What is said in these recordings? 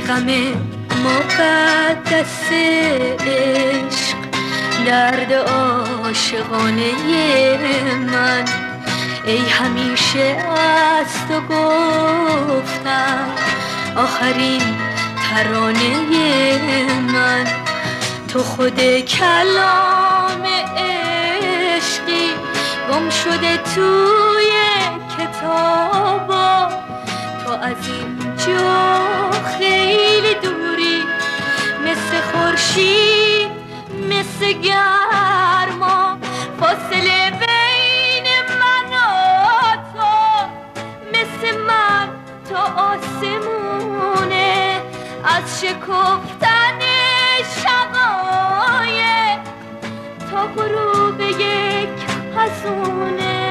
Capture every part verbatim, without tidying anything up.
غم مقدس عشق، درد عاشقانه من. ای همیشه از تو گفتم آخرین ترانه من. تو خود کلام عشقی گم شده توی کتابا. تو از اینجا خیلی دوری، مثل خورشید مثل گرما. فاصله بین من و تو مثل من تا آسمونه. از شکفتن شقایق تا غروب یک حزونه.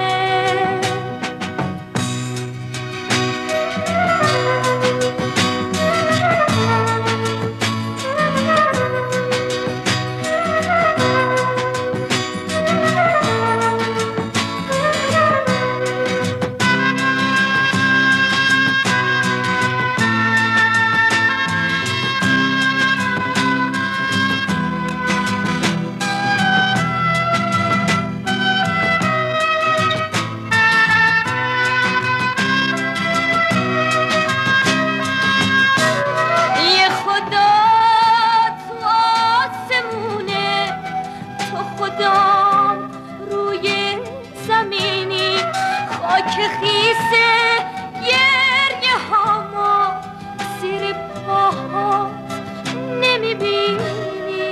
که خیسه گریه هامو زیر پاها نمیبینی.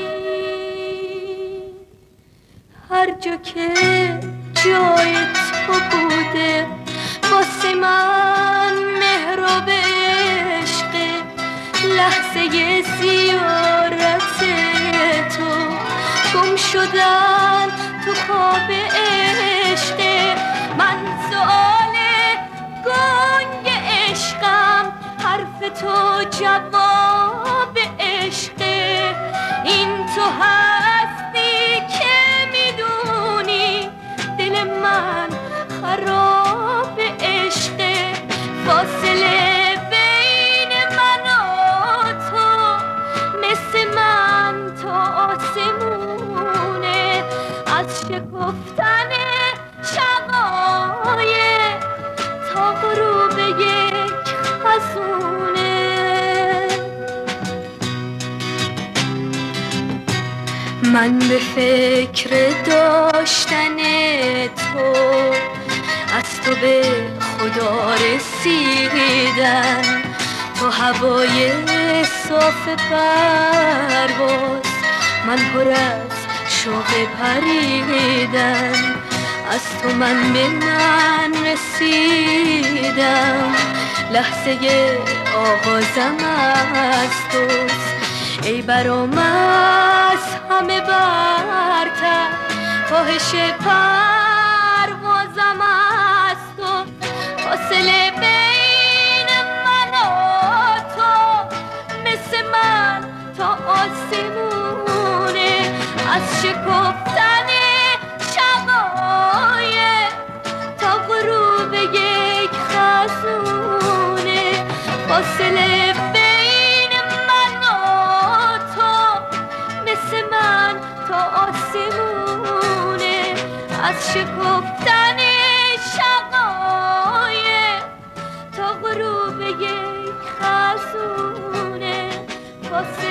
هر جا که جای تو بوده واسه من مهراب عشق. لحظه زیارت تو گم شدن تو خواب عشق من. سؤال گنگ عشقم حرف تو جواب عشق. این تو هستی که میدونی دل من خراب عشق. فاصله بین من و تو مثل من تا آسمونه. از شکفتن شقایق تا غروب یک حزونه. من به فکر داشتن تو از تو به خدا رسیدن. تو هوای صاف پرواز، من پر از شوق پریدن. از تو من به من رسیدم، لحظه آغازم از توست. ای برام از همه برتر کاهش پروازم از تو. فاصله بین من و تو مثل من تا آسمونه. از شکفتن شقایق تا غروب یک خزونه. فاصله بین من و تو مثل من تا آسمونه. از شکفتن شقایق تا غروب یک خزونه.